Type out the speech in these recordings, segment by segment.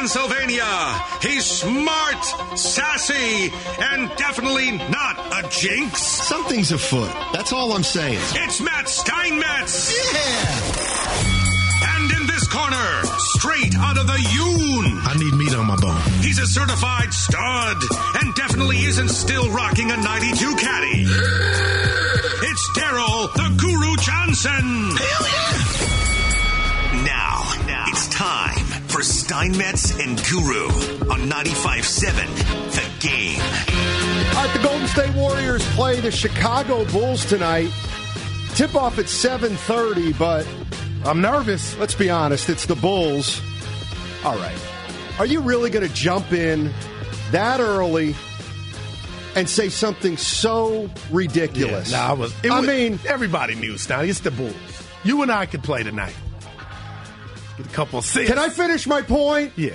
Pennsylvania. He's smart, sassy, and definitely not a jinx. Something's afoot. That's all I'm saying. It's Matt Steinmetz. Yeah! And in this corner, straight out of the Yoon. I need meat on my bone. He's a certified stud and definitely isn't still rocking a 92 caddy. It's Daryl the Guru Johnson. Hell yeah! Now, it's time for Steinmetz and Guru on 95.7 The Game. All right, the Golden State Warriors play the Chicago Bulls tonight. Tip-off at 7:30, but I'm nervous. let's be honest, it's the Bulls. All right. Are you really going to jump in that early and say something so ridiculous? Everybody knew, Stoney. It's the Bulls. You and I could play tonight. Get a couple of assists. Can I finish my point? Yeah.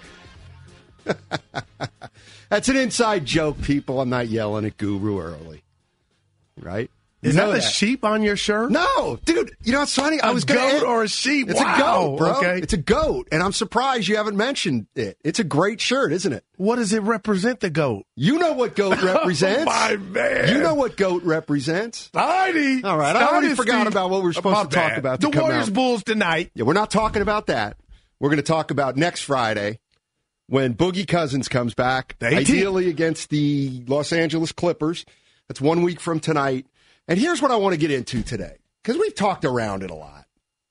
That's an inside joke, people. I'm not yelling at Guru early. Right? Is You that know the sheep on your shirt? No, dude. You know what's funny? I was A gonna goat or a sheep? It's Wow. a goat, bro. Okay. It's a goat, and I'm surprised you haven't mentioned it. It's a great shirt, isn't it? What does it represent, the goat? You know what goat represents. Oh, my man. You know what goat represents. Heidi. All right, I already forgot about what we were supposed to talk about. The to come Warriors out. Bulls tonight. Yeah, we're not talking about that. We're going to talk about next Friday when Boogie Cousins comes back, The 18th. ideally against the Los Angeles Clippers. That's 1 week from tonight. And here's what I want to get into today, because we've talked around it a lot.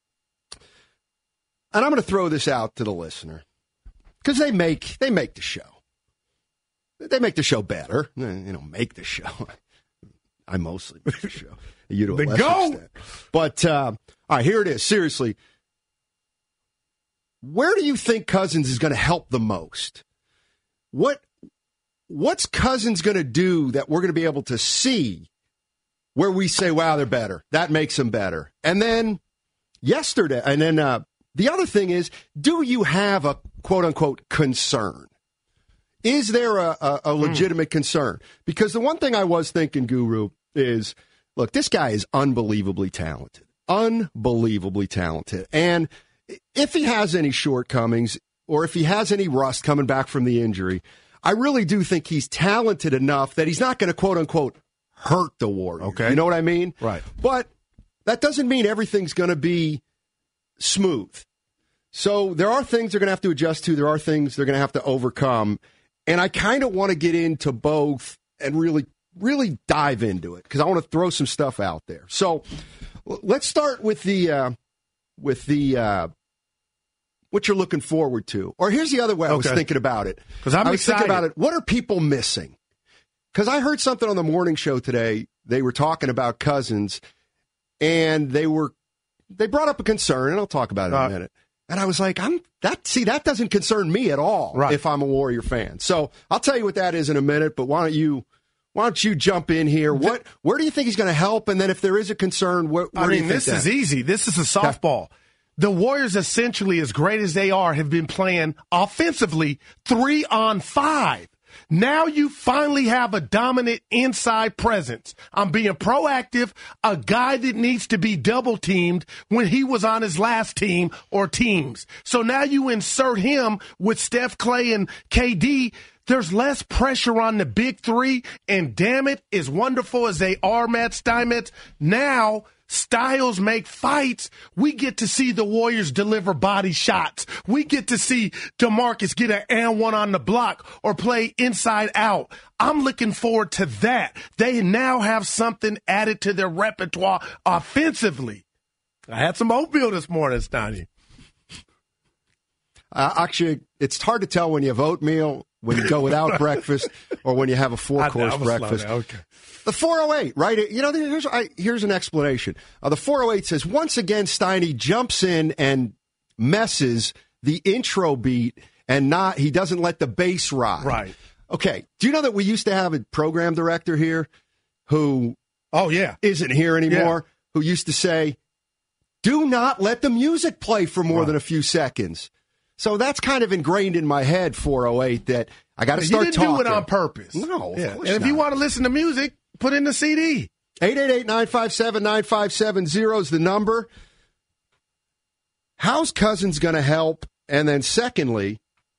And I'm going to throw this out to the listener, because they make the show. They make the show better. Make the show. I mostly make the show. You to a The lesser goat. extent. But, all right, here it is. Seriously. Where do you think Cousins is going to help the most? What's Cousins going to do that we're going to be able to see where we say, wow, they're better? That makes them better. And then the other thing is, do you have a quote-unquote concern? Is there a legitimate concern? Because the one thing I was thinking, Guru, is, look, this guy is unbelievably talented. Unbelievably talented. And if he has any shortcomings or if he has any rust coming back from the injury, I really do think he's talented enough that he's not going to, quote-unquote, hurt the Warriors. Okay. You know what I mean? Right. But that doesn't mean everything's going to be smooth. So there are things they're going to have to adjust to. There are things they're going to have to overcome. And I kind of want to get into both and really, really dive into it because I want to throw some stuff out there. So let's start with the what you're looking forward to. Or here's the other way I was thinking about it. Because I was thinking about it. What are people missing? Because I heard something on the morning show today. They were talking about Cousins, and they brought up a concern, and I'll talk about it in a minute. And I was like, that doesn't concern me at all if I'm a Warrior fan. So I'll tell you what that is in a minute, but why don't you jump in here? Where do you think he's going to help? And then if there is a concern, where do you think this is easy. This is a softball. The Warriors, essentially, as great as they are, have been playing offensively 3-on-5. Now you finally have a dominant inside presence. I'm being proactive, a guy that needs to be double-teamed when he was on his last team or teams. So now you insert him with Steph, Clay, and KD. There's less pressure on the big three, and damn it, as wonderful as they are, Matt Steinmetz, now styles make fights. We get to see the Warriors deliver body shots. We get to see DeMarcus get an and one on the block or play inside out. I'm looking forward to that. They now have something added to their repertoire offensively. I had some oatmeal this morning, Stoney. Actually, it's hard to tell when you have oatmeal, when you go without breakfast, or when you have a four-course breakfast. Okay. The 408, right? You know, here's an explanation. The 408 says, once again, Steiny jumps in and messes the intro beat, and he doesn't let the bass ride. Right. Okay. Do you know that we used to have a program director here who isn't here anymore, who used to say, do not let the music play for more than a few seconds. So that's kind of ingrained in my head, 408, that I got to start talking. You didn't do it on purpose. No, of course And if you want to listen to music, put in the CD. 888-957-9570 is the number. How's Cousins going to help? And then secondly,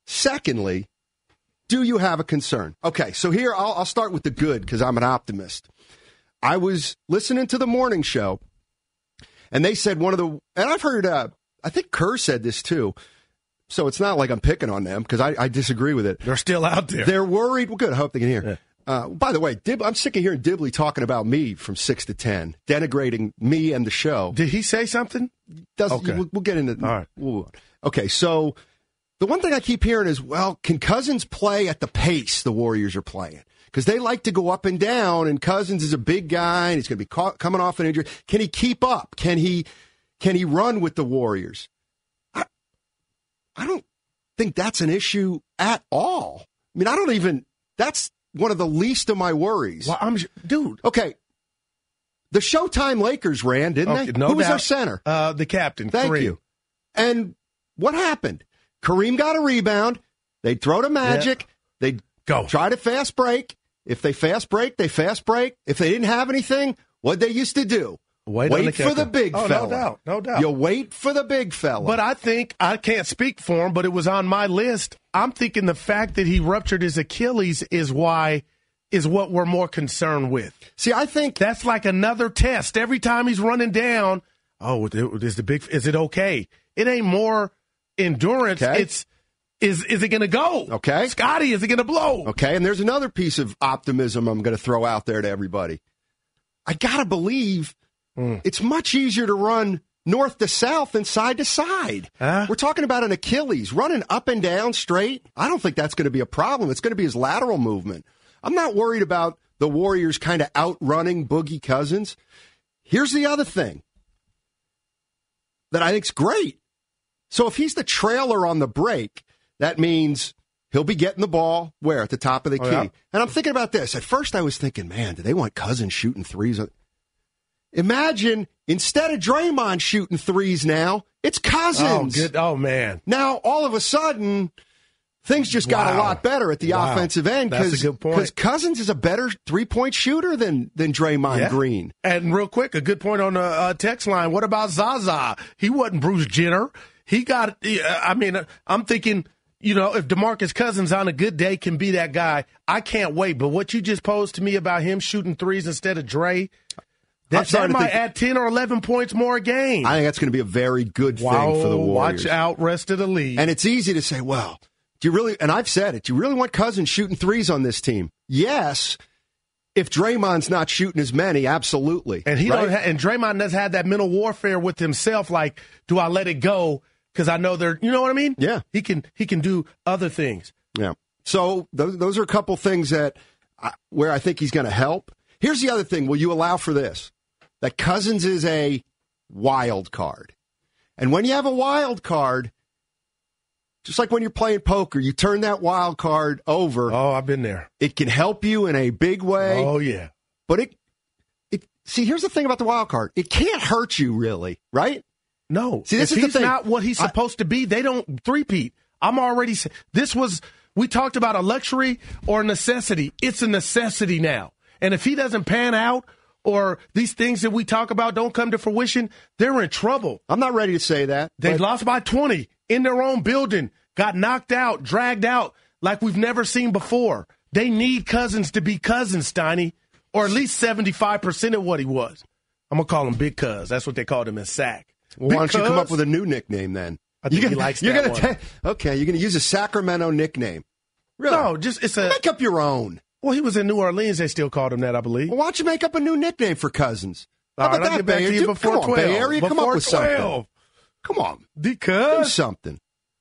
Secondly, do you have a concern? Okay, so here I'll start with the good because I'm an optimist. I was listening to the morning show, and they said and I've heard, I think Kerr said this too, so it's not like I'm picking on them because I disagree with it. They're still out there. They're worried. Well, good. I hope they can hear. Yeah. By the way, I'm sick of hearing Dibley talking about me from 6 to 10, denigrating me and the show. Did he say something? Okay. We'll get into all right. Okay, so the one thing I keep hearing is, well, can Cousins play at the pace the Warriors are playing? Because they like to go up and down, and Cousins is a big guy, and he's going to be coming off an injury. Can he keep up? Can he run with the Warriors? I don't think that's an issue at all. I mean, that's one of the least of my worries. Well, dude. Okay. The Showtime Lakers ran, didn't they? No Who was doubt. their center? The captain. Thank Kareem. you. And what happened? Kareem got a rebound. They'd throw to Magic. Yeah. They'd go. Try to fast break. If they fast break, they fast break. If they didn't have anything, what they used to do? Wait for the big fella. No doubt. You wait for the big fella. But I think, I can't speak for him, but it was on my list. I'm thinking the fact that he ruptured his Achilles is what we're more concerned with. See, I think that's like another test. Every time he's running down, is it okay? It ain't more endurance. Okay. It's is it going to go? Okay. Scotty, is it going to blow? Okay, and there's another piece of optimism I'm going to throw out there to everybody. I got to believe it's much easier to run north to south than side to side. We're talking about an Achilles. Running up and down straight, I don't think that's going to be a problem. It's going to be his lateral movement. I'm not worried about the Warriors kind of outrunning Boogie Cousins. Here's the other thing that I think's great. So if he's the trailer on the break, that means he'll be getting the ball where? At the top of the key. Yeah. And I'm thinking about this. At first I was thinking, man, do they want Cousins shooting threes? Imagine instead of Draymond shooting threes now, it's Cousins. Oh, man. Now, all of a sudden, things just got a lot better at the offensive end. That's a good point. Because Cousins is a better three-point shooter than Draymond Green. And real quick, a good point on the text line. What about Zaza? He wasn't Bruce Jenner. He got, I'm thinking, if DeMarcus Cousins on a good day can be that guy, I can't wait. But what you just posed to me about him shooting threes instead of Dre, that might add 10 or 11 points more a game. I think that's going to be a very good thing for the Warriors. Watch out, rest of the league. And it's easy to say, well, do you really, and I've said it, do you really want Cousins shooting threes on this team? Yes. If Draymond's not shooting as many, absolutely. And and Draymond has had that mental warfare with himself, like, do I let it go? Because I know you know what I mean? Yeah. He can do other things. Yeah. So those are a couple things where I think he's going to help. Here's the other thing. Will you allow for this? That Cousins is a wild card. And when you have a wild card, just like when you're playing poker, you turn that wild card over. Oh, I've been there. It can help you in a big way. Oh, yeah. But see, here's the thing about the wild card. It can't hurt you, really, right? No. See, this if is he's the thing. not what he's supposed to be, they don't three-peat. We talked about a luxury or a necessity. It's a necessity now. And if he doesn't pan out, or these things that we talk about don't come to fruition, they're in trouble. I'm not ready to say that. They lost by 20 in their own building, got knocked out, dragged out like we've never seen before. They need Cousins to be Cousins, Steiny, or at least 75% of what he was. I'm going to call him Big Cuz. That's what they called him in SAC. Well, why don't you come up with a new nickname then? I think he likes that one. Okay, you're going to use a Sacramento nickname. Really? No, make up your own. Well, he was in New Orleans. They still called him that, I believe. Well, why don't you make up a new nickname for Cousins? How about that, Bay Area? Before 12. Bay Area, come up with something. Come on. Because. Do something.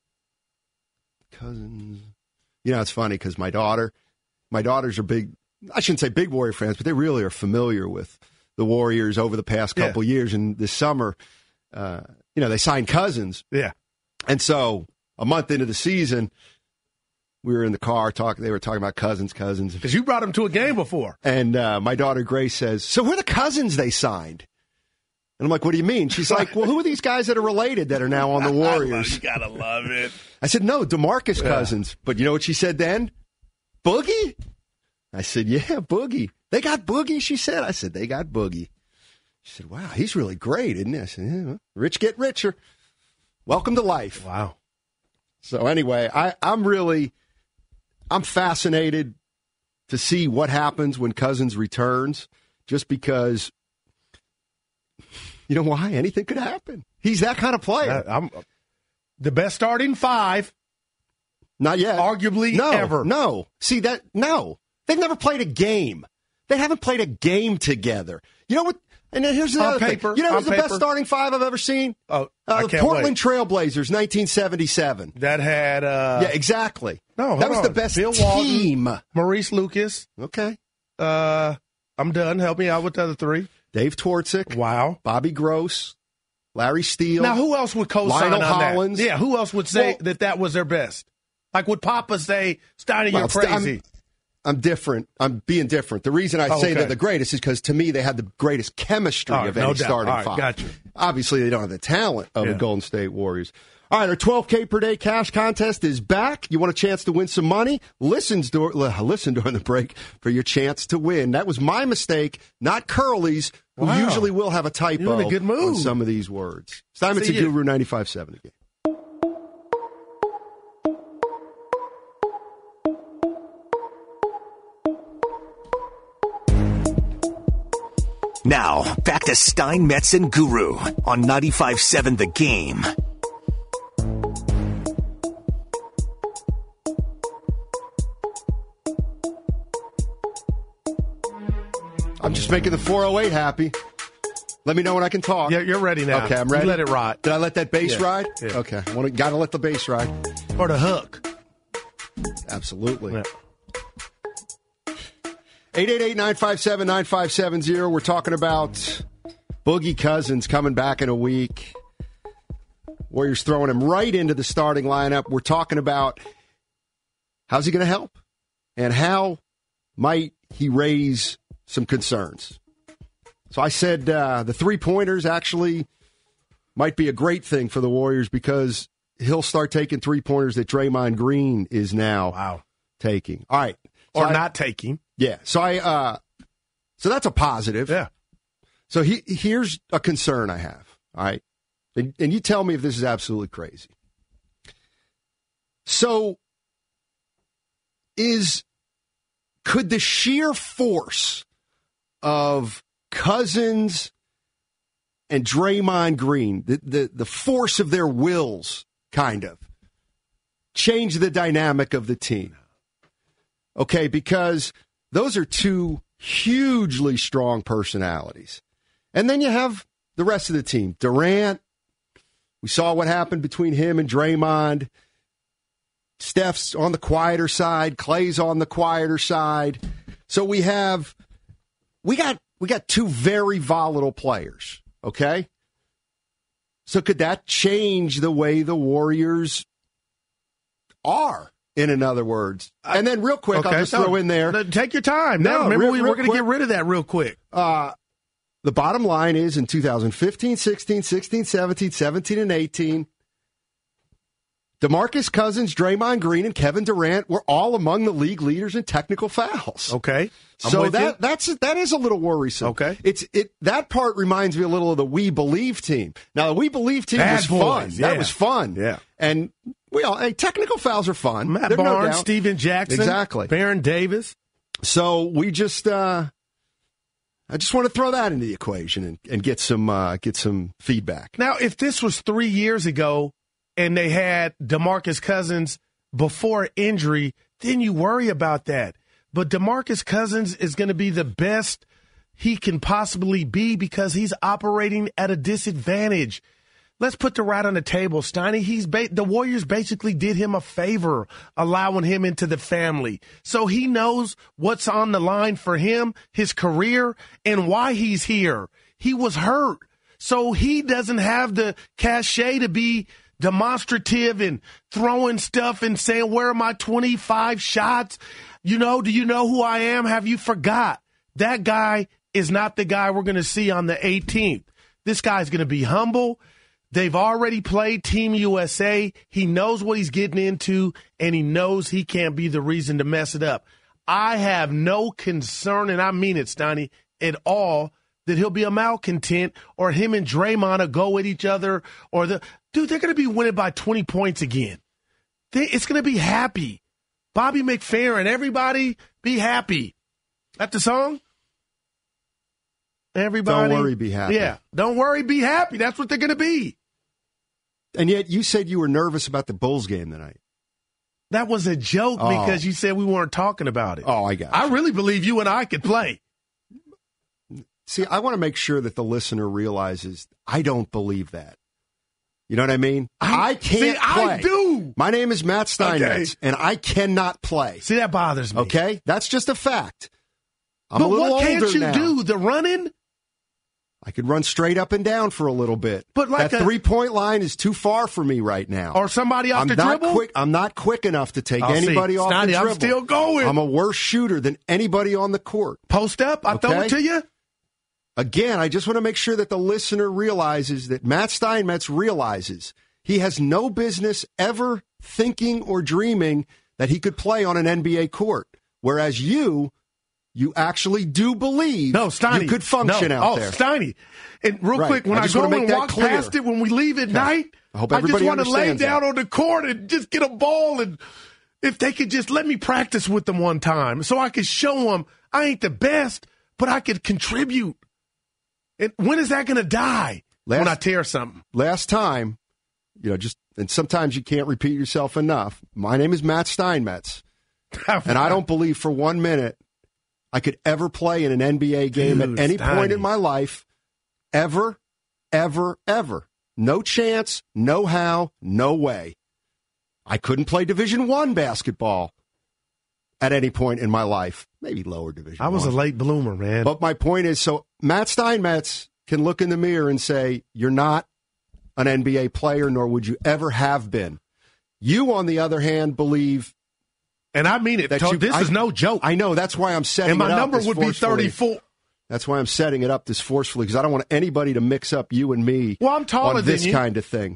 Cousins. It's funny because my daughters are big, I shouldn't say big Warrior fans, but they really are familiar with the Warriors over the past couple years. And this summer, they signed Cousins. Yeah. And so a month into the season, we were in the car talking. They were talking about Cousins. Because you brought him to a game before. And my daughter Grace says, "So who are the Cousins they signed?" And I'm like, "What do you mean?" She's like, "Well, who are these guys that are related that are now on the Warriors?" You gotta love it. I said, "No, DeMarcus Cousins." But you know what she said then? Boogie? I said, "Yeah, Boogie. They got Boogie." She said. I said, "They got Boogie." She said, "Wow, he's really great, isn't he?" I said, "Yeah, rich get richer. Welcome to life." Wow. So anyway, I'm fascinated to see what happens when Cousins returns, just because, you know why? Anything could happen. He's that kind of player. The best starting five. Not yet. Arguably ever. No. See, no. They've never played a game. They haven't played a game together. You know what? And then here's the other thing. You know who's the best starting five I've ever seen? The Portland Trailblazers, 1977. That had... yeah, exactly. No, that was the best Bill team. Walton, Maurice Lucas. Okay. I'm done. Help me out with the other three. Dave Twardzik. Wow. Bobby Gross. Larry Steele. Now, who else would co-sign Lionel on Hollins. that? Yeah, who else would say that was their best? Like, would Papa say, Steiny, you're crazy? I'm different. I'm being different. The reason I say they're the greatest is because, to me, they had the greatest chemistry of any starting five. Gotcha. Obviously, they don't have the talent of the Golden State Warriors. All right, our $12K per day cash contest is back. You want a chance to win some money? Listen during the break for your chance to win. That was my mistake, not Curly's, who usually will have a typo You're in a good mood. on some of these words. Simon Guru, 95.7 again. Now, back to Stein, Metz, and Guru on 95.7 The Game. I'm just making the 408 happy. Let me know when I can talk. Yeah, you're ready now. Okay, I'm ready. You let it ride. Did I let that bass ride? Yeah. Okay. Got to let the bass ride. Or the hook. Absolutely. Yeah. 888-957-9570. We're talking about Boogie Cousins coming back in a week. Warriors throwing him right into the starting lineup. We're talking about how's he going to help and how might he raise some concerns. So I said the three-pointers actually might be a great thing for the Warriors because he'll start taking three-pointers that Draymond Green is now taking. All right. So not taking. Yeah. So so that's a positive. Yeah. So here's a concern I have. All right. And you tell me if this is absolutely crazy. So could the sheer force of Cousins and Draymond Green, the force of their wills, kind of, change the dynamic of the team? Okay, because those are two hugely strong personalities. And then you have the rest of the team. Durant, we saw what happened between him and Draymond. Steph's on the quieter side. Clay's on the quieter side. So we got two very volatile players, okay? So could that change the way the Warriors are, in other words? And then real quick, I'll just throw in there. Take your time. Remember, we're going to get rid of that real quick. The bottom line is in 2015, 16, 17, 17, and 18, DeMarcus Cousins, Draymond Green, and Kevin Durant were all among the league leaders in technical fouls. Okay. So that is a little worrisome. Okay. That part reminds me a little of the We Believe team. Now, the We Believe team was fun. Yeah. That was fun. Yeah. And technical fouls are fun. Matt Barnes, Steven Jackson. Exactly. Baron Davis. So we just I just want to throw that into the equation and get some feedback. Now, if this was 3 years ago and they had DeMarcus Cousins before injury, then you worry about that. But DeMarcus Cousins is going to be the best he can possibly be because he's operating at a disadvantage. Let's put the right on the table, Steiny. The Warriors basically did him a favor, allowing him into the family. So he knows what's on the line for him, his career, and why he's here. He was hurt. So he doesn't have the cachet to be demonstrative and throwing stuff and saying, where are my 25 shots? Do you know who I am? Have you forgot? That guy is not the guy we're going to see on the 18th. This guy's going to be humble. They've already played Team USA. He knows what he's getting into, and he knows he can't be the reason to mess it up. I have no concern, and I mean it, Steiny, at all, that he'll be a malcontent or him and Draymond will go at each other. Dude, they're going to be winning by 20 points again. It's going to be happy. Bobby McFerrin, everybody be happy. That's the song? Everybody. Don't worry, be happy. Yeah, don't worry, be happy. That's what they're going to be. And yet you said you were nervous about the Bulls game tonight. That was a joke because you said we weren't talking about it. Oh, I got it. I really believe you and I could play. See, I want to make sure that the listener realizes I don't believe that. You know what I mean? I can't play. I do. My name is Matt Steinmetz, and I cannot play. See, that bothers me. Okay? That's just a fact. I'm a little what older can't you now. do? The running? I could run straight up and down for a little bit. But like that 3-point line is too far for me right now. Or somebody off the dribble? I'm not quick enough to take anybody off the dribble. I'm still going. I'm a worse shooter than anybody on the court. Post up? I throw it to you? Again, I just want to make sure that the listener realizes that Matt Steinmetz realizes he has no business ever thinking or dreaming that he could play on an NBA court. Whereas you actually do believe you could function out there. Oh, Steiny. And real quick, when I go and walk past it when we leave at night, I just want to lay down on the court and just get a ball. And if they could just let me practice with them one time so I could show them I ain't the best, but I could contribute. And when is that going to die? When I tear something. Last time, and sometimes you can't repeat yourself enough. My name is Matt Steinmetz, and I don't believe for 1 minute I could ever play in an NBA game at any point in my life, ever, ever, ever. No chance, no how, no way. I couldn't play Division I basketball at any point in my life. Maybe lower Division I. I was a late bloomer, man. But my point is, so Matt Steinmetz can look in the mirror and say, you're not an NBA player, nor would you ever have been. You, on the other hand, believe... And I mean it. This is no joke. I know. That's why I'm setting it up. And my number would be 34. That's why I'm setting it up this forcefully, because I don't want anybody to mix up you and me I'm taller on this than you. Kind of thing.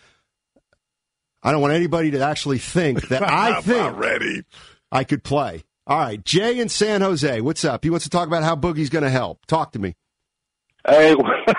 I don't want anybody to actually think that I think I could play. All right, Jay in San Jose, what's up? He wants to talk about how Boogie's going to help. Talk to me. Hey,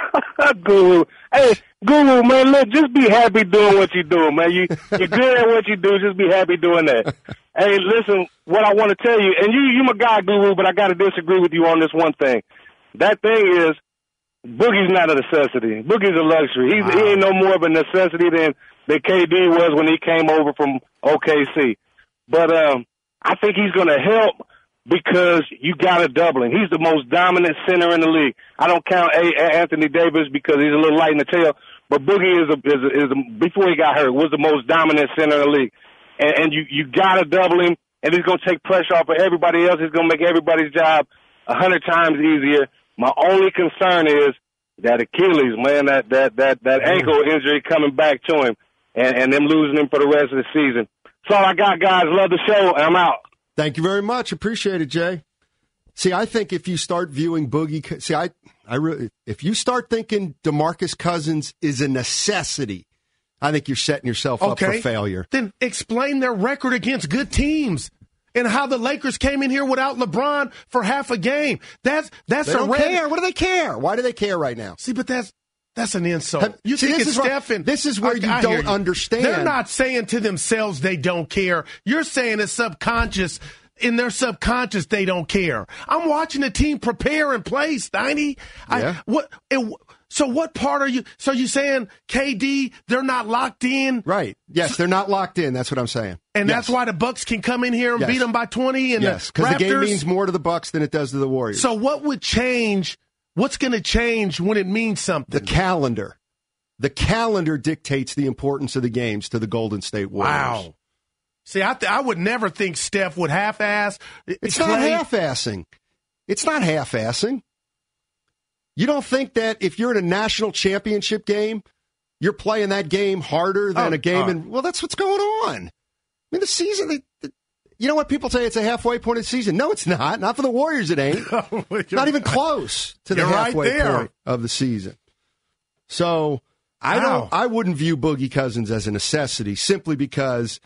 Guru. Hey, Guru, man, look, just be happy doing what you're doing, man. You're good at what you do. Just be happy doing that. Hey, listen, what I want to tell you, and you're my guy, Guru, but I got to disagree with you on this one thing. That thing is, Boogie's not a necessity. Boogie's a luxury. He ain't no more of a necessity than KD was when he came over from OKC. But I think he's going to help because you got to double him. He's the most dominant center in the league. I don't count Anthony Davis because he's a little light in the tail, but Boogie is before he got hurt, was the most dominant center in the league. And you got to double him, and he's going to take pressure off of everybody else. He's going to make everybody's job 100 times easier. My only concern is that Achilles, man, that ankle injury coming back to him, and them losing him for the rest of the season. That's all I got, guys. Love the show, and I'm out. Thank you very much. Appreciate it, Jay. See, I think if you start viewing Boogie, if you start thinking DeMarcus Cousins is a necessity, I think you're setting yourself up for failure. Then explain their record against good teams and how the Lakers came in here without LeBron for half a game. They don't care. What do they care? Why do they care right now? See, but that's an insult. You think it's Stephen. This is where you don't understand. They're not saying to themselves they don't care. You're saying it's subconscious. In their subconscious, they don't care. I'm watching the team prepare and play, Steiny. Yeah. So what part are you? So you saying KD? They're not locked in, right? Yes, they're not locked in. That's what I'm saying. And that's why the Bucks can come in here and beat them by 20. And because the game means more to the Bucks than it does to the Warriors. So what would change? What's going to change when it means something? The calendar. The calendar dictates the importance of the games to the Golden State Warriors. Wow. See, I would never think Steph would half-ass. It's not half-assing. It's not half-assing. You don't think that if you're in a national championship game, you're playing that game harder than a game well, that's what's going on. I mean, the season, you know what? People say it's a halfway point of the season. No, it's not. Not for the Warriors, it ain't. Not even close to the halfway point of the season. So I wouldn't view Boogie Cousins as a necessity simply because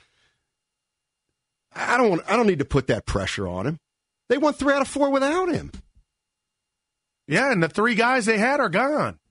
I don't need to put that pressure on him. They won 3 out of 4 without him. Yeah, and the 3 guys they had are gone.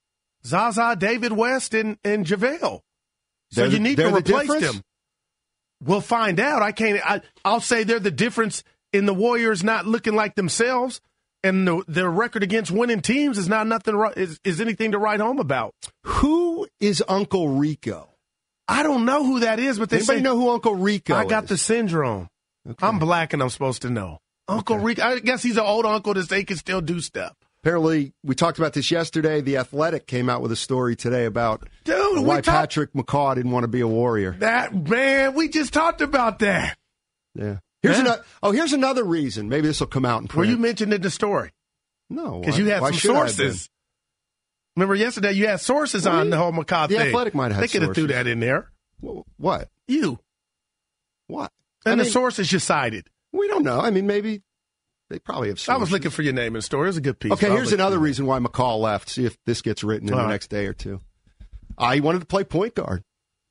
Zaza, David West, and JaVale. So you need to replace them. We'll find out. I'll say they're the difference in the Warriors not looking like themselves, and their record against winning teams is not nothing. Is anything to write home about? Who is Uncle Rico? I don't know who that is, but Anybody know who Uncle Rico is? I got the syndrome. Okay. I'm black and I'm supposed to know. Uncle Rico. I guess he's an old uncle that they can still do stuff. Apparently, we talked about this yesterday. The Athletic came out with a story today about why Patrick McCaw didn't want to be a Warrior. We just talked about that. Yeah. Here's another reason. Maybe this will come out in print. Were you mentioned in the story? No. Because you had some sources. Remember yesterday you had sources on the whole McCaw thing. The Athletic might have had sources. They could have threw that in there. What? You. What? The sources you cited. We don't know. I mean, maybe they probably have sources. I was looking for your name in the story. It was a good piece. Okay, here's another reason why McCaw left. See if this gets written in the next day or two. He wanted to play point guard.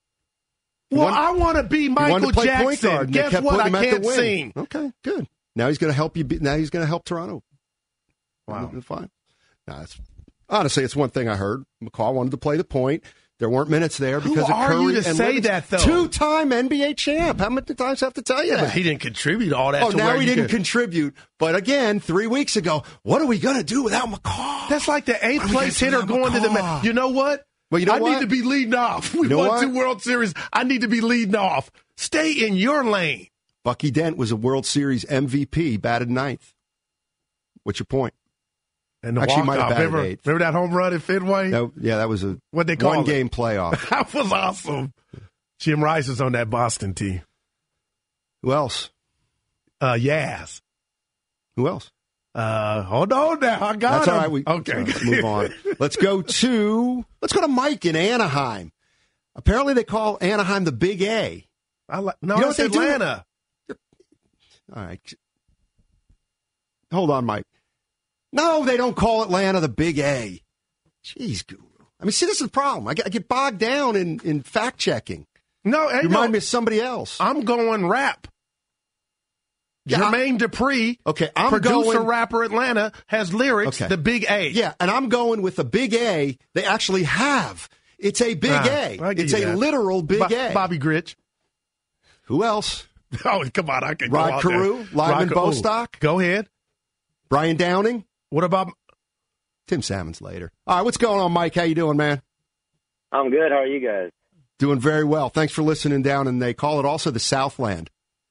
I want to be Michael Jackson. Point guard, guess what? I can't sing. Okay, good. Now he's going to help you. Now he's going to help Toronto. Wow. Fine. Honestly, it's one thing I heard. McCaw wanted to play the point. There weren't minutes there because of Curry. Who are you to say that, though? Two-time NBA champ. How many times do I have to tell you that? But he didn't contribute all that. Oh, now he didn't contribute. But again, 3 weeks ago, what are we going to do without McCaw? That's like the eighth-place hitter going to the – you know what? Well, you know what? I need to be leading off. We won 2 World Series. I need to be leading off. Stay in your lane. Bucky Dent was a World Series MVP, batted 9th. What's your point? And actually might have batted 8th. Remember that home run at Fenway? That was a one-game playoff. That was awesome. Jim Rice is on that Boston team. Who else? Yaz. Who else? Hold on now. I got That's him. All right. Okay. Let's move on. Let's go to Mike in Anaheim. Apparently they call Anaheim the Big A. It's Atlanta. All right. Hold on, Mike. No, they don't call Atlanta the Big A. Jeez, Guru. I mean, see, this is the problem. I get bogged down in fact-checking. No, remind me of somebody else. I'm going rap. Jermaine Dupri, producer, rapper, Atlanta, has lyrics, the Big A. Yeah, and I'm going with the Big A they actually have. It's a Big A. It's a literal Big A. Bobby Grich. Who else? Oh, come on. I can go Rod out Carew, Lyman Bostock. Go ahead. Brian Downing. What about Tim Salmon's later? All right, what's going on, Mike? How you doing, man? I'm good. How are you guys? Doing very well. Thanks for listening down, and they call it also the Southland.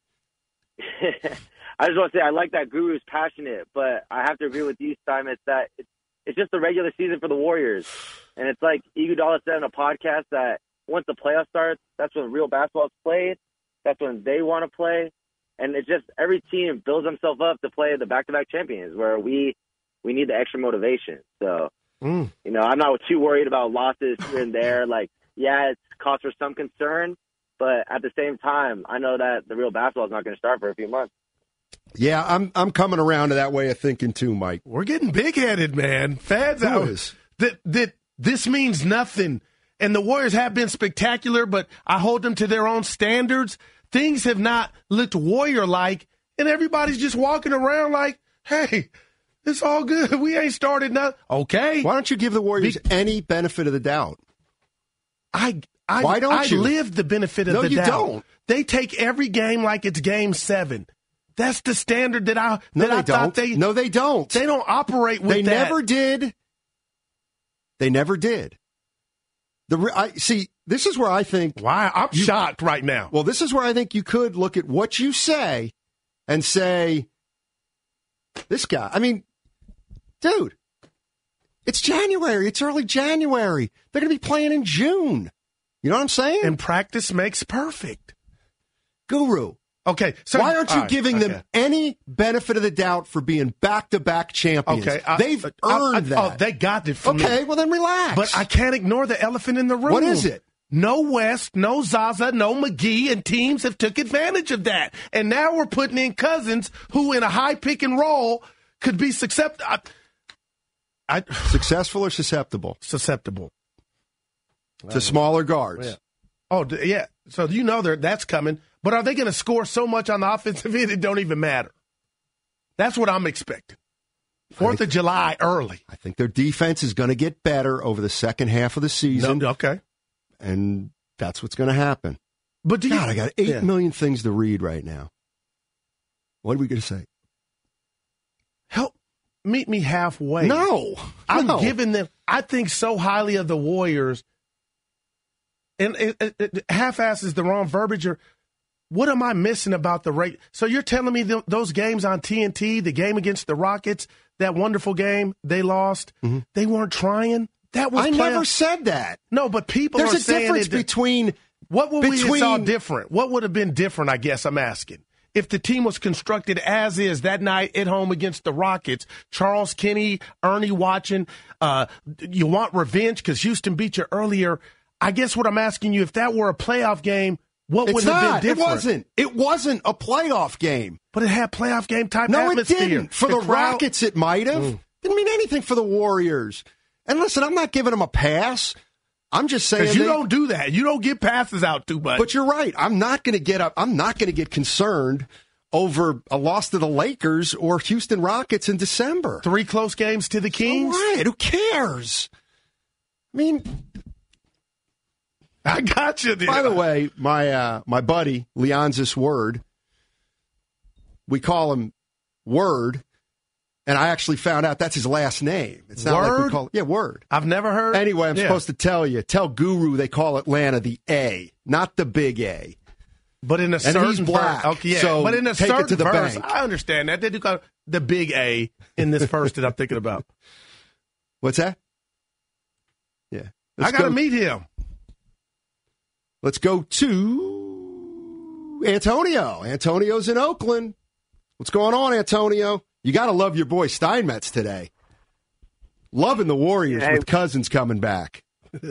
I just want to say I like that Guru's passionate, but I have to agree with you, Simon. It's just the regular season for the Warriors, and it's like Iguodala said in a podcast that once the playoffs start, that's when real basketball is played. That's when they want to play. And it's just every team builds themselves up to play the back-to-back champions where we need the extra motivation. So, I'm not too worried about losses here and there. Like, yeah, it's cause for some concern, but at the same time, I know that the real basketball is not going to start for a few months. Yeah, I'm coming around to that way of thinking too, Mike. We're getting big-headed, man. Fans out. That this means nothing. And the Warriors have been spectacular, but I hold them to their own standards. Things have not looked Warrior-like, and everybody's just walking around like, hey, it's all good. We ain't started nothing. Okay. Why don't you give the Warriors any benefit of the doubt? Why don't you? I live the benefit of the doubt. No, you don't. They take every game like it's Game 7. That's the standard that I thought they... No, they don't. They don't operate with that. They never did. They never did. See, this is where I think... Why? I'm shocked right now. Well, this is where I think you could look at what you say and say, this guy... I mean, dude, it's January. It's early January. They're going to be playing in June. You know what I'm saying? And practice makes perfect. Guru. Okay. So why aren't you giving them any benefit of the doubt for being back-to-back champions? Okay. They've earned that. Oh, they got it from me. Okay, well then relax. But I can't ignore the elephant in the room. What is it? No West, no Zaza, no McGee, and teams have took advantage of that. And now we're putting in Cousins, who in a high pick and roll could be successful or susceptible? Susceptible. To smaller guards. Yeah. Oh, yeah. So you know that's coming. But are they going to score so much on the offensive end it don't even matter? That's what I'm expecting. 4th of July early. I think their defense is going to get better over the second half of the season. Okay. And that's what's going to happen. But do you, God, I got 8 million things to read right now. What are we going to say? Help meet me halfway. No. I'm giving them, I think so highly of the Warriors. And half-ass is the wrong verbiage. What am I missing about the rate? So you're telling me those games on TNT, the game against the Rockets, that wonderful game they lost, they weren't trying? That was never said that. No, but people There's are a saying difference between. What would we saw different? What would have been different, I guess I'm asking? If the team was constructed as is that night at home against the Rockets, Charles Kenny, Ernie watching, you want revenge because Houston beat you earlier. I guess what I'm asking you, if that were a playoff game, what would have been different? It wasn't a playoff game. But it had playoff game type atmosphere. atmosphere. No, it didn't. For the Rockets, it might have. Didn't mean anything for the Warriors. And listen, I'm not giving them a pass. I'm just saying because you don't do that. You don't get passes out too much. But you're right. I'm not going to get up. I'm not going to get concerned over a loss to the Lakers or Houston Rockets in December. 3 close games to the Kings. All right. Who cares? I mean, I got you there. By the way, my buddy Leonsis Word, we call him Word. And I actually found out that's his last name. It's not like we call it. Yeah, Word. I've never heard. Anyway, I'm supposed to tell you. Tell Guru they call Atlanta the A, not the big A. But in a certain he's black. Okay, yeah. So but in a take certain it to the verse, bank. I understand that. They do call it the big A in this verse that I'm thinking about. What's that? Yeah. I got to meet him. Let's go to Antonio. Antonio's in Oakland. What's going on, Antonio? You got to love your boy Steinmetz today. Loving the Warriors with Cousins coming back.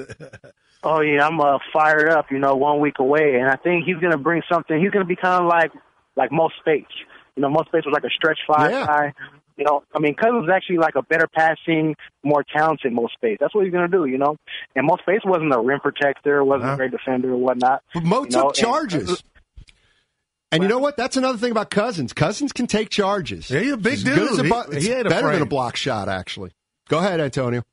Oh, yeah, I'm fired up, 1 week away. And I think he's going to bring something. He's going to be kind of like Mo Spates. Mo Spates was like a stretch 5 guy. Cousins is actually like a better passing, more talented Mo Spates. That's what he's going to do, And Mo Spates wasn't a rim protector, wasn't a great defender or whatnot. But Mo took charges. And you know what? That's another thing about Cousins. Cousins can take charges. Yeah, he's a big dude. It's better than a block shot, actually. Go ahead, Antonio.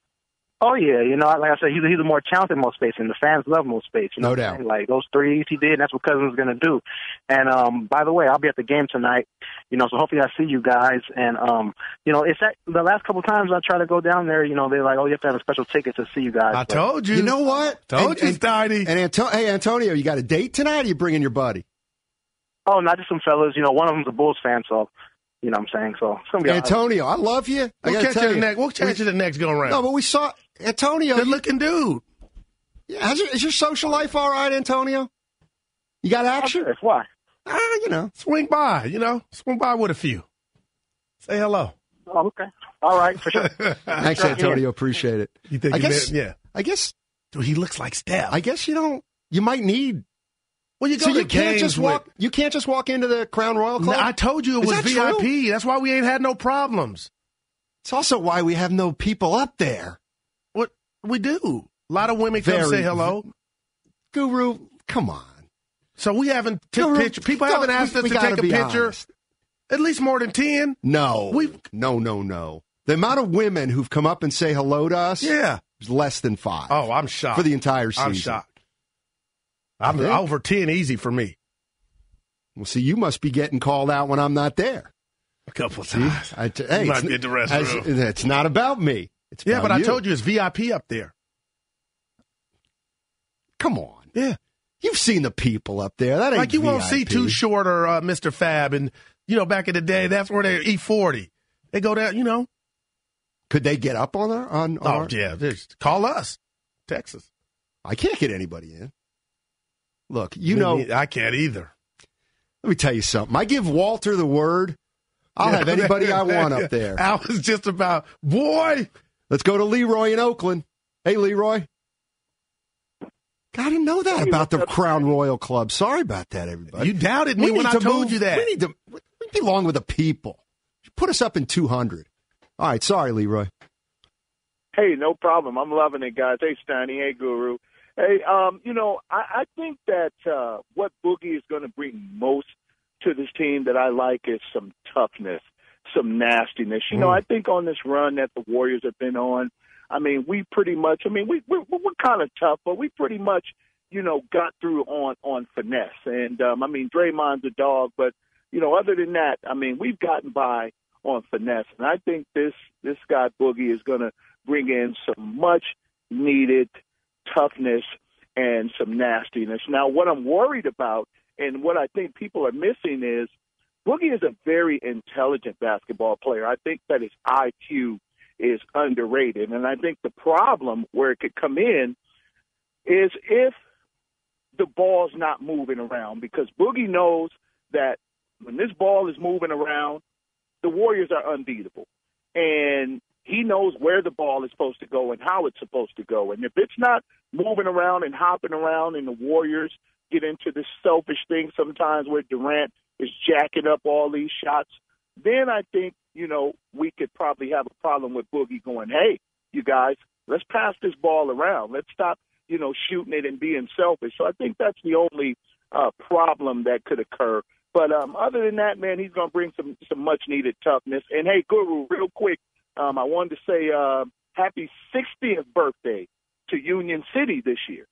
Oh yeah. Like I said, he's a more talented Mo Spates, and the fans love Mo Spates. No doubt. Like those threes he did, and that's what Cousins is going to do. And by the way, I'll be at the game tonight. So hopefully I see you guys. And it's that the last couple of times I try to go down there. They're like, oh, you have to have a special ticket to see you guys. I told you. You know what? Told you, Steiny. And hey, Antonio, you got a date tonight? Or are you bringing your buddy? Oh, not just some fellas. One of them's a Bulls fan, so you know what I'm saying. So it's gonna be Antonio, I love you. We'll catch you the next go around. No, but we saw Antonio. Good looking dude. Yeah, is your social life all right, Antonio? You got action? Sure. Why? Swing by with a few. Say hello. Oh, okay. All right, for sure. Thanks, Antonio. Appreciate it. You think I guess. Dude, he looks like Steph. I guess you might need. Well, you go so to you can't games just walk. You can't just walk into the Crown Royal Club. No, I told you it was VIP. True? That's why we ain't had no problems. It's also why we have no people up there. What we do? A lot of women come say hello. Guru, come on. So we haven't took pictures. People haven't asked us to take a picture. Honest. At least more than 10. No. No. The amount of women who've come up and say hello to us is less than 5. Oh, I'm shocked. For the entire season. I'm shocked. I'm over 10 easy for me. Well, see, you must be getting called out when I'm not there. A couple of times. Hey, you might be at the restroom. It's not about me. It's about but you. I told you it's VIP up there. Come on. Yeah. You've seen the people up there. That ain't like you VIP. won't see Too Short or Mr. Fab. And, back in the day, that's where they E40. They go down, Could they get up on our? Yeah. Just call us. Texas. I can't get anybody in. Look, I can't either. Let me tell you something. I give Walter the word. I'll have anybody I want up there. I was just about, boy. Let's go to Leroy in Oakland. Hey, Leroy. I didn't know that about the Crown Royal Club. Sorry about that, everybody. You doubted me when I told you that. We belong with the people. Put us up in 200. All right, sorry, Leroy. Hey, no problem. I'm loving it, guys. Hey, Steiny. Hey, Guru. Hey, I think that what Boogie is going to bring most to this team that I like is some toughness, some nastiness. I think on this run that the Warriors have been on, we pretty much, we're kind of tough, but we pretty much, got through on finesse. And, Draymond's a dog, but, other than that, we've gotten by on finesse. And I think this guy, Boogie, is going to bring in some much-needed toughness and some nastiness. Now, what I'm worried about and what I think people are missing is Boogie is a very intelligent basketball player. I think that his IQ is underrated. And I think the problem where it could come in is if the ball's not moving around, because Boogie knows that when this ball is moving around, the Warriors are unbeatable. And he knows where the ball is supposed to go and how it's supposed to go. And if it's not moving around and hopping around and the Warriors get into this selfish thing sometimes where Durant is jacking up all these shots, then I think, we could probably have a problem with Boogie going, hey, you guys, let's pass this ball around. Let's stop, shooting it and being selfish. So I think that's the only problem that could occur. But other than that, man, he's going to bring some much-needed toughness. And, hey, Guru, real quick, I wanted to say happy 60th birthday to Union City this year.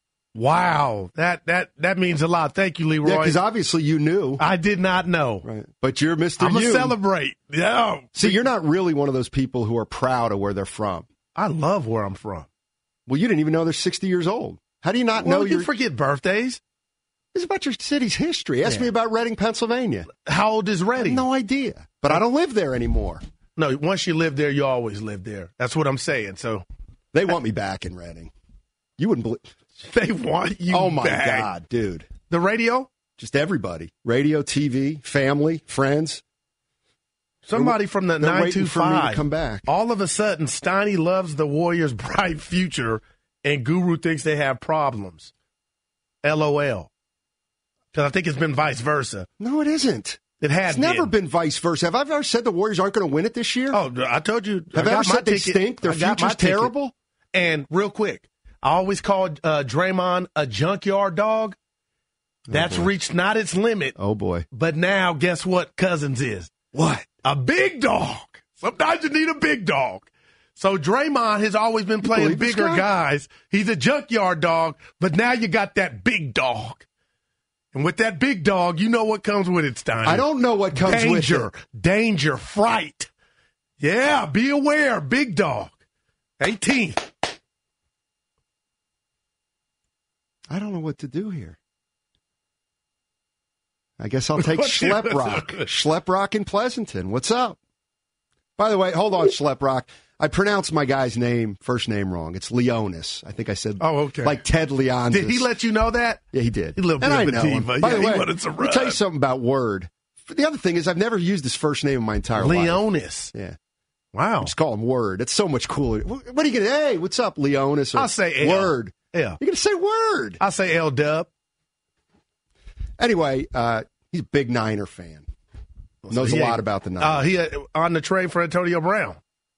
Wow, that means a lot. Thank you, Leroy. Yeah, because obviously you knew. I did not know. Right. But you're Mr. I'm going to celebrate. Yeah. See, you're not really one of those people who are proud of where they're from. I love where I'm from. Well, you didn't even know they're 60 years old. How do you not know you forget birthdays? It's about your city's history. Ask me about Reading, Pennsylvania. How old is Reading? No idea. But I don't live there anymore. No, once you live there, you always live there. That's what I'm saying. So they want me back in Reading. You wouldn't believe. They want you Oh, my back. God, dude. The radio? Just everybody. Radio, TV, family, friends. Somebody from the 925 for me to come back. All of a sudden, Steiny loves the Warriors' bright future, and Guru thinks they have problems. LOL. Because I think it's been vice versa. No, it isn't. It's never been vice versa. Have I ever said the Warriors aren't going to win it this year? Oh, I told you. Have I ever said they stink? Their future's terrible? And real quick, I always called Draymond a junkyard dog. That's reached not its limit. Oh, boy. But now, guess what Cousins is? What? A big dog. Sometimes you need a big dog. So Draymond has always been playing bigger guys. He's a junkyard dog, but now you got that big dog. And with that big dog, you know what comes with it, Stein. I don't know what comes with it. Danger, fright. Yeah, be aware, big dog. 18. I don't know what to do here. I guess I'll take Schleprock. Schleprock in Pleasanton. What's up? By the way, hold on, Schleprock. I pronounced my guy's first name wrong. It's Leonis. I think I said like Ted Leonsis. Did he let you know that? Yeah, he did. He lived in Diva. By the way, let me tell you something about Word. The other thing is I've never used his first name in my entire life. Leonis. Yeah. Wow. Just call him Word. It's so much cooler. What are you going to, hey, what's up, Leonis? I'll say L. Word. Yeah. You're going to say Word. I'll say L-Dub. Anyway, he's a big Niner fan. Knows a lot about the Niners. He on the trade for Antonio Brown.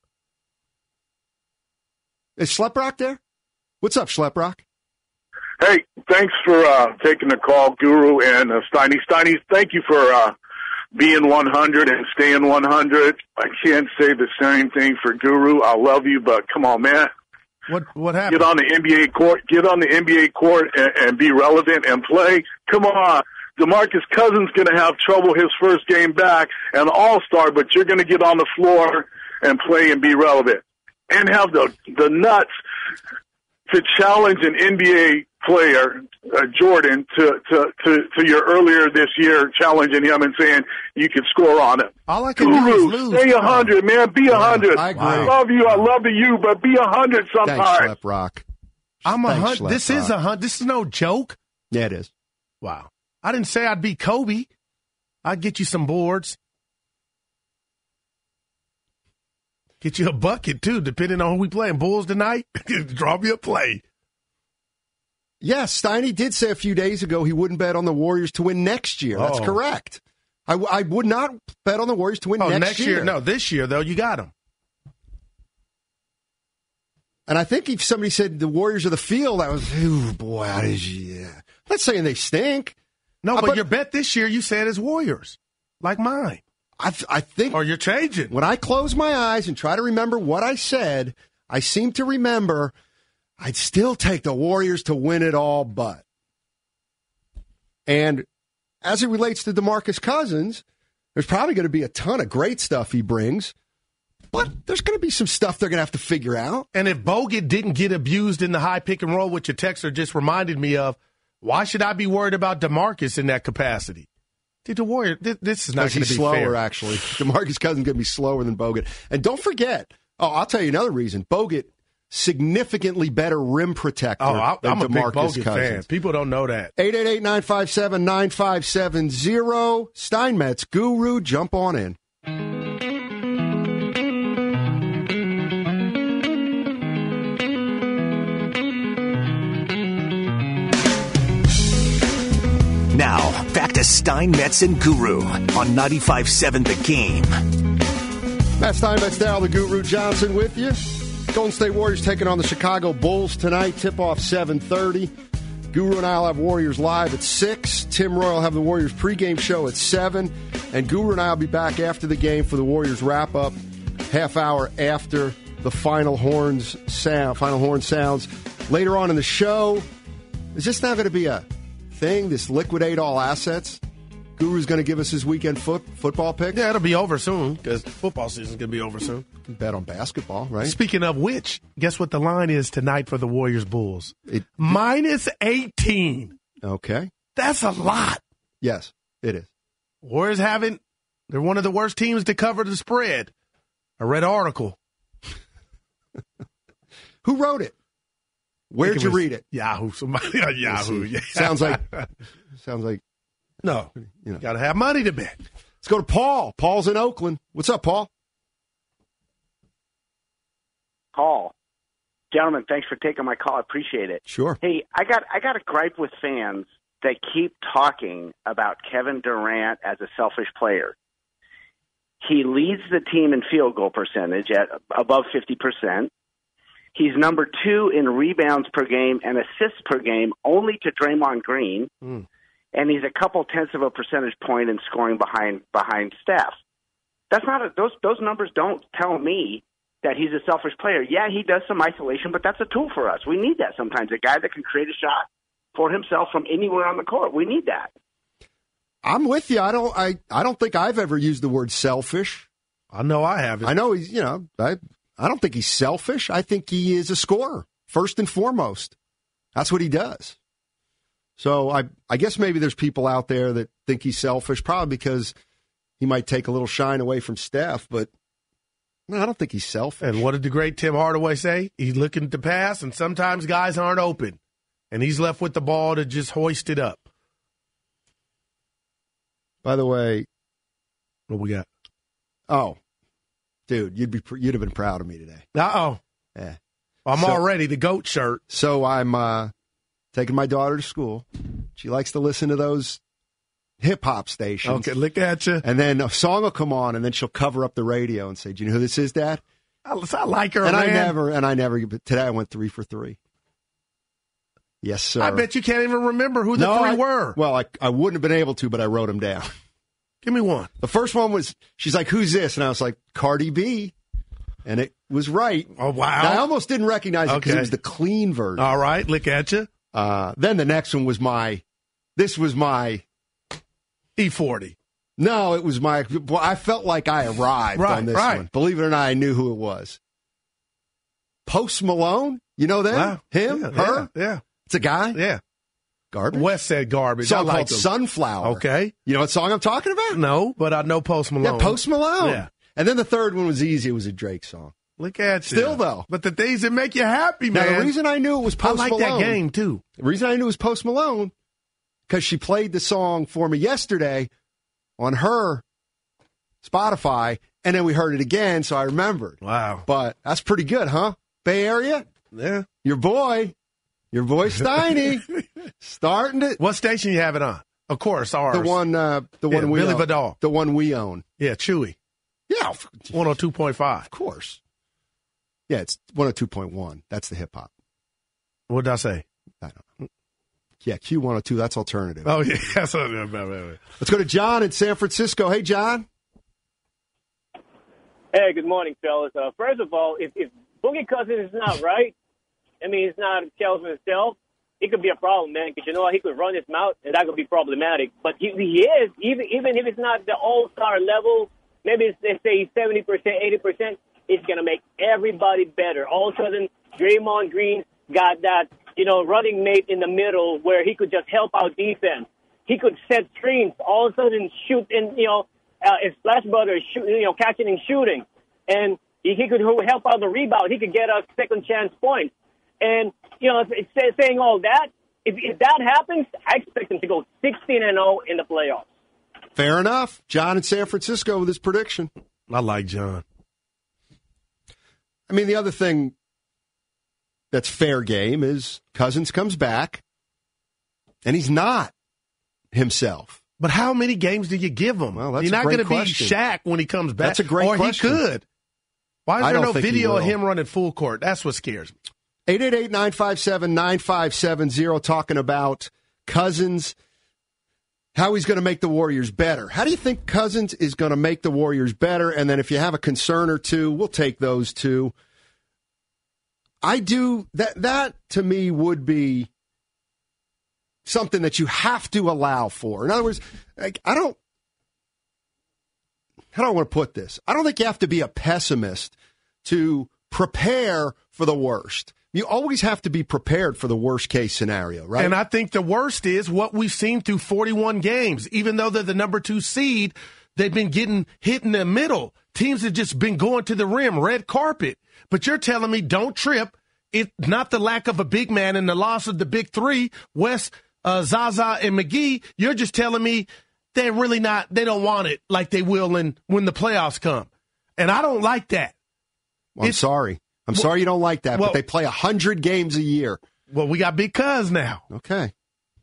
Is Schleprock there? What's up, Schleprock? Hey, thanks for taking the call, Guru and Steiny. Steiny, thank you for being 100 and staying 100. I can't say the same thing for Guru. I love you, but come on, man. What happened? Get on the NBA court and be relevant and play. Come on. DeMarcus Cousins going to have trouble his first game back, an all-star, but you're going to get on the floor and play and be relevant. And have the nuts to challenge an NBA player, Jordan, to your earlier this year challenging him and saying you can score on him. All I can do is lose. Stay 100, man. Be 100. I agree. I love you. I love you, but be 100 sometimes. Thanks, Schleprock. I'm 100. This is 100. This is no joke. Yeah, it is. Wow. I didn't say I'd be Kobe. I'd get you some boards. Get you a bucket, too, depending on who we playing. Bulls tonight? Draw me a play. Yes, Steiny did say a few days ago he wouldn't bet on the Warriors to win next year. That's correct. I would not bet on the Warriors to win next year. No, this year, though, you got them. And I think if somebody said the Warriors are the field, I was, ooh, boy, how did you? I'm not saying they stink. No, but your bet this year, you said is Warriors, like mine. I think. Or you're changing. When I close my eyes and try to remember what I said, I seem to remember I'd still take the Warriors to win it all, but. And as it relates to DeMarcus Cousins, there's probably going to be a ton of great stuff he brings, but there's going to be some stuff they're going to have to figure out. And if Bogut didn't get abused in the high pick and roll, which your texter just reminded me of, why should I be worried about DeMarcus in that capacity? Dude, the Warrior, this is not going to be slower, fair. Actually. DeMarcus Cousins going to be slower than Bogut. And don't forget, I'll tell you another reason. Bogut, significantly better rim protector than I'm a big DeMarcus Bogut Cousins. fan. People don't know that. 888-957-9570. Steinmetz, Guru, jump on in. Now, back to Steinmetz and Guru on 95.7 The Game. Matt Steinmetz, Darryl the Guru Johnson with you. Golden State Warriors taking on the Chicago Bulls tonight. Tip-off 7:30. Guru and I will have Warriors live at 6. Tim Roy will have the Warriors pregame show at 7. And Guru and I will be back after the game for the Warriors wrap-up, half hour after the final horn sounds. Later on in the show, is this now going to be a thing, this liquidate all assets? Guru's going to give us his weekend football pick? Yeah, it'll be over soon because football season's going to be over soon. Bet on basketball, right? Speaking of which, guess what the line is tonight for the Warriors Bulls? Minus 18. Okay. That's a lot. Yes, it is. Warriors they're one of the worst teams to cover the spread. I read an article. Who wrote it? Where'd you read it? Yahoo. Somebody on Yahoo. Yeah. Sounds like. No. Got to have money to bet. Let's go to Paul. Paul's in Oakland. What's up, Paul? Paul. Gentlemen, thanks for taking my call. I appreciate it. Sure. Hey, I got a gripe with fans that keep talking about Kevin Durant as a selfish player. He leads the team in field goal percentage at above 50%. He's number 2 in rebounds per game and assists per game, only to Draymond Green. And he's a couple tenths of a percentage point in scoring behind Steph. That's not those numbers don't tell me that he's a selfish player. Yeah, he does some isolation, but that's a tool for us. We need that sometimes. A guy that can create a shot for himself from anywhere on the court. We need that. I'm with you. I don't think I've ever used the word selfish. I know I haven't. I know he's, I don't think he's selfish. I think he is a scorer, first and foremost. That's what he does. So I guess maybe there's people out there that think he's selfish, probably because he might take a little shine away from Steph, but no, I don't think he's selfish. And what did the great Tim Hardaway say? He's looking to pass, and sometimes guys aren't open, and he's left with the ball to just hoist it up. By the way, what we got? Oh, dude, you'd have been proud of me today. Uh-oh. Yeah. I'm already the GOAT shirt. So I'm taking my daughter to school. She likes to listen to those hip-hop stations. Okay, look at you. And then a song will come on, and then she'll cover up the radio and say, do you know who this is, Dad? I like her, and man. I never, but today I went 3 for 3. Yes, sir. I bet you can't even remember who the three were. Well, I wouldn't have been able to, but I wrote them down. Give me one. The first one was, she's like, who's this? And I was like, Cardi B. And it was right. Oh, wow. Now, I almost didn't recognize it because it was the clean version. All right, look at you. Then the next one was this was my E40. No, it was I felt like I arrived on this one. Believe it or not, I knew who it was. Post Malone? You know them? Wow. Him? Yeah, her? Yeah. It's a guy? Yeah. Garbage? West said garbage. Song I called Sunflower. Okay. You know what song I'm talking about? No, but I know Post Malone. Yeah, Post Malone. Yeah. And then the third one was easy. It was a Drake song. Look at you. Still, though. But the things that make you happy, man. Now, the reason I knew it was Post Malone. I like that game, too. The reason I knew it was Post Malone, because she played the song for me yesterday on her Spotify, and then we heard it again, so I remembered. Wow. But that's pretty good, huh? Bay Area? Yeah. Your boy Steiny, starting to. What station you have it on? Of course, ours. The one we Billy own. Vidal. The one we own. Yeah, Chewy. Yeah. 102.5. Of course. Yeah, it's 102.1. That's the hip hop. What did I say? I don't know. Yeah, Q102, that's alternative. Oh, yeah. Let's go to John in San Francisco. Hey, John. Hey, good morning, fellas. First of all, if Boogie Cousins is not right, I mean, he's not Kelsey himself. He could be a problem, man, because he could run his mouth, and that could be problematic. But he is, even if it's not the all-star level, maybe let's say 70%, 80%, it's going to make everybody better. All of a sudden, Draymond Green got that, running mate in the middle where he could just help out defense. He could set screens, all of a sudden shoot, and, if Splash Brothers, catching and shooting. And he could help out the rebound. He could get us second chance points. And, it's saying all that, if that happens, I expect him to go 16-0 in the playoffs. Fair enough. John in San Francisco with his prediction. I like John. I mean, the other thing that's fair game is Cousins comes back, and he's not himself. But how many games do you give him? Well, that's You're not going to be Shaq when he comes back. That's a great question. Or he could. Why is there no video of him running full court? That's what scares me. 888-957-9570, talking about Cousins, how he's going to make the Warriors better. How do you think Cousins is going to make the Warriors better? And then if you have a concern or two, we'll take those two. I do. That to me would be something that you have to allow for. In other words, how do I want to put this? I don't think you have to be a pessimist to prepare for the worst. You always have to be prepared for the worst case scenario, right? And I think the worst is what we've seen through 41 games. Even though they're the number 2 seed, they've been getting hit in the middle. Teams have just been going to the rim, red carpet. But you're telling me don't trip. It's not the lack of a big man and the loss of the big three, West, Zaza, and McGee. You're just telling me they're really not, they don't want it like they will when the playoffs come. And I don't like that. Well, I'm sorry. I'm sorry you don't like that, but they play 100 games a year. Well, we got Big Cuz now. Okay. Let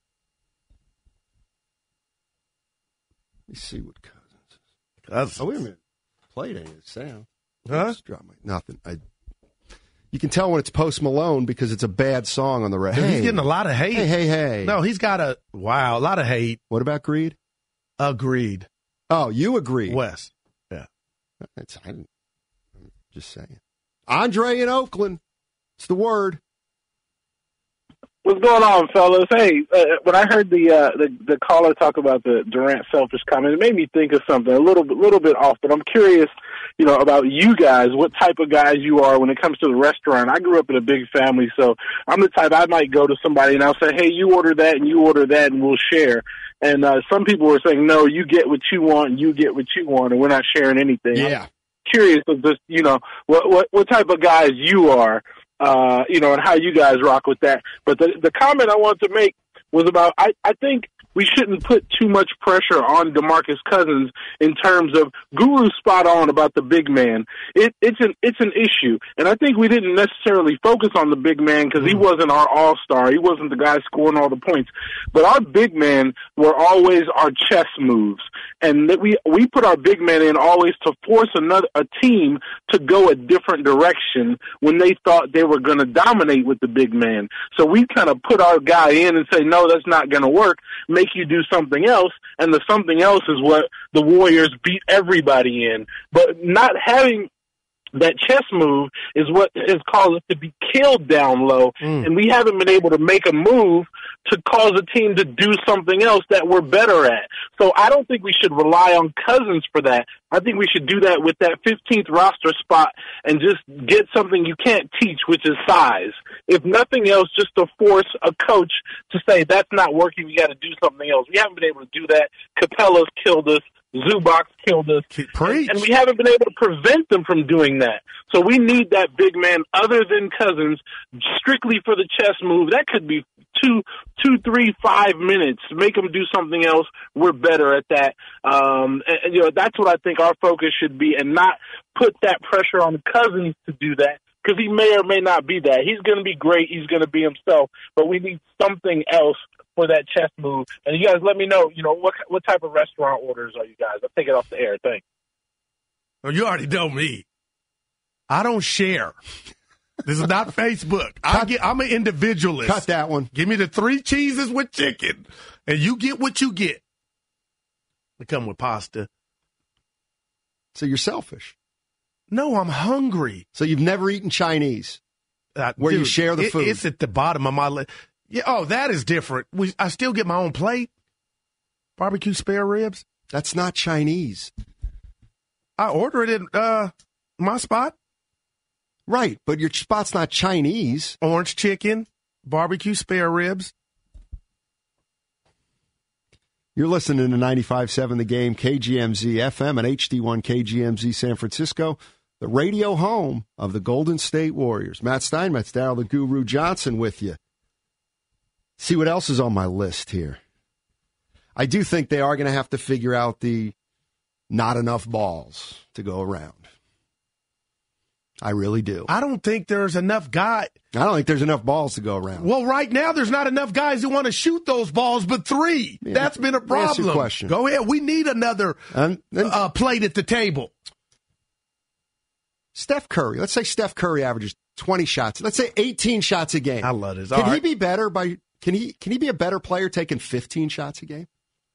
me see what Cousins is. Oh, wait a minute. Play it ain't sound. Huh? Nothing. You can tell when it's Post Malone because it's a bad song on the radio. He's getting a lot of hate. Hey. No, he's got a lot of hate. What about Greed? Agreed. Oh, you agree. Wes. Yeah. I'm just saying. Andre in Oakland. It's the word. What's going on, fellas? Hey, when I heard the caller talk about the Durant selfish comment, it made me think of something a little bit off. But I'm curious, about you guys. What type of guys you are when it comes to the restaurant? I grew up in a big family, so I'm the type I might go to somebody and I'll say, "Hey, you order that and you order that, and we'll share." And some people were saying, "No, you get what you want, and you get what you want, and we're not sharing anything." Yeah. I'm curious of just what type of guys you are. And how you guys rock with that. But the comment I wanted to make was about, I think we shouldn't put too much pressure on DeMarcus Cousins in terms of Guru's spot on about the big man. It's an issue. And I think we didn't necessarily focus on the big man because he wasn't our all-star. He wasn't the guy scoring all the points. But our big men were always our chess moves. And that we put our big men in always to force a team to go a different direction when they thought they were going to dominate with the big man. So we kind of put our guy in and say, no, that's not going to work. Make you do something else. And the something else is what the Warriors beat everybody in. But not having that chess move is what has caused us to be killed down low. And we haven't been able to make a move to cause a team to do something else that we're better at. So I don't think we should rely on Cousins for that. I think we should do that with that 15th roster spot and just get something you can't teach, which is size. If nothing else, just to force a coach to say, that's not working, you got to do something else. We haven't been able to do that. Capella's killed us. Zubac killed us. And we haven't been able to prevent them from doing that. So we need that big man other than Cousins strictly for the chess move. That could be 2, 3, 5 minutes. Make them do something else. We're better at that. And that's what I think our focus should be, and not put that pressure on Cousins to do that, because he may or may not be that. He's going to be great. He's going to be himself. But we need something else for that chess move. And you guys let me know, what type of restaurant orders are you guys? I'll take it off the air. Thanks. Well, you already know me. I don't share. This is not Facebook. I'm an individualist. Cut that one. Give me the 3 cheeses with chicken, and you get what you get. They come with pasta. So you're selfish. No, I'm hungry. So you've never eaten Chinese? Where you dude, share the food. It's at the bottom of my list. Yeah, oh, that is different. I still get my own plate. Barbecue spare ribs. That's not Chinese. I order it at my spot. Right, but your spot's not Chinese. Orange chicken, barbecue spare ribs. You're listening to 95.7 The Game, KGMZ FM and HD1 KGMZ San Francisco, the radio home of the Golden State Warriors. Matt Steinmetz, Daryl the Guru Johnson with you. See what else is on my list here. I do think they are going to have to figure out the not enough balls to go around. I really do. I don't think there's enough guys. I don't think there's enough balls to go around. Well, right now there's not enough guys who want to shoot those balls, but 3. Yeah, that's been a problem. Ask your question. Go ahead. We need another plate at the table. Steph Curry. Let's say Steph Curry averages 20 shots. Let's say 18 shots a game. I love this. Can he be better by? Can he be a better player taking 15 shots a game?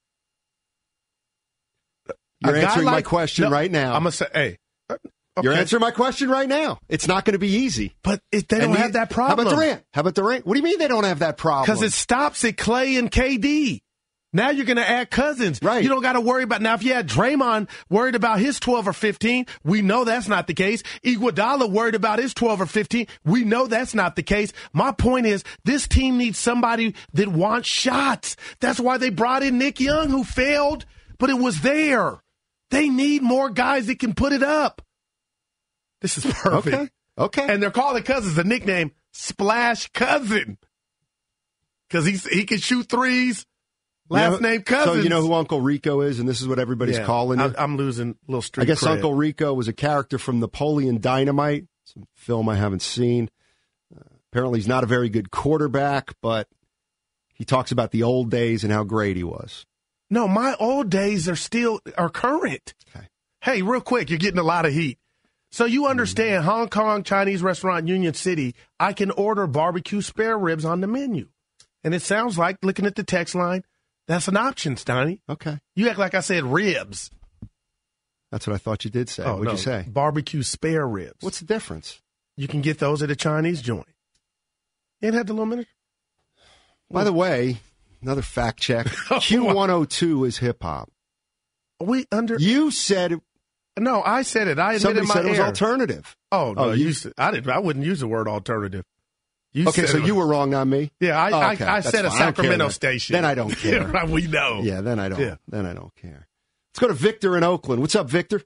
You're answering my question right now. I'm gonna say, hey. Okay. You're answering my question right now. It's not going to be easy. But they don't have that problem. How about Durant? What do you mean they don't have that problem? Because it stops at Clay and KD. Now you're going to add Cousins. Right. You don't got to worry about, now if you had Draymond worried about his 12 or 15, we know that's not the case. Iguodala worried about his 12 or 15, we know that's not the case. My point is, this team needs somebody that wants shots. That's why they brought in Nick Young, who failed, but it was there. They need more guys that can put it up. This is perfect. Okay. And they're calling Cousins the nickname Splash Cousin. Because he can shoot threes. Last name Cousins. So you know who Uncle Rico is, and this is what everybody's calling him? I'm losing a little street I guess cred. Uncle Rico was a character from Napoleon Dynamite, some film I haven't seen. Apparently he's not a very good quarterback, but he talks about the old days and how great he was. No, my old days are current. Okay. Hey, real quick, you're getting a lot of heat. So you understand, Hong Kong Chinese restaurant, Union City, I can order barbecue spare ribs on the menu. And it sounds like, looking at the text line, that's an option, Steiny. Okay. You act like I said ribs. That's what I thought you did say. Oh, What'd you say? Barbecue spare ribs. What's the difference? You can get those at a Chinese joint. You ain't had the little minute? By the way, another fact check. Q102 is hip-hop. You said... No, I said it. I admitted Somebody my said it was error. alternative. Oh, no, I wouldn't use the word alternative. You were wrong, not me? Yeah, I said a Sacramento station. Then I don't care. We know. Yeah, then I don't. Yeah. Then I don't care. Let's go to Victor in Oakland. What's up, Victor?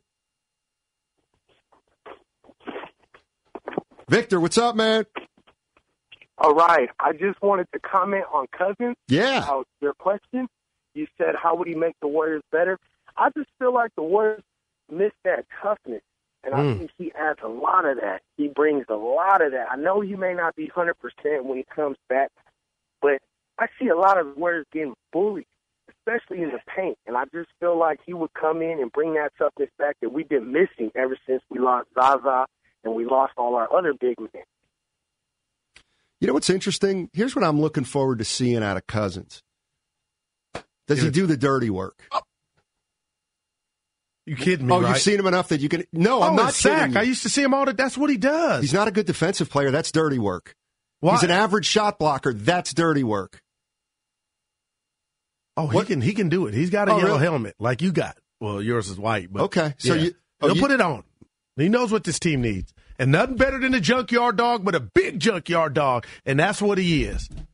Victor, what's up, man? All right. I just wanted to comment on Cousins. Yeah. About your question. You said, how would he make the Warriors better? I just feel like the Warriors miss that toughness. And I think he adds a lot of that. He brings a lot of that. I know he may not be 100% when he comes back, but I see a lot of Warriors getting bullied, especially in the paint. And I just feel like he would come in and bring that toughness back that we've been missing ever since we lost Zaza and we lost all our other big men. You know what's interesting? Here's what I'm looking forward to seeing out of Cousins. Does he do the dirty work? You kidding me, right? You've seen him enough that you can... No, I'm not kidding you. I used to see him all the... That's what he does. He's not a good defensive player. That's dirty work. Why? He's an average shot blocker. That's dirty work. Oh, he can do it. He's got a yellow helmet like you got. Well, yours is white. But okay. So he'll put it on. He knows what this team needs. And nothing better than a junkyard dog, but a big junkyard dog. And that's what he is.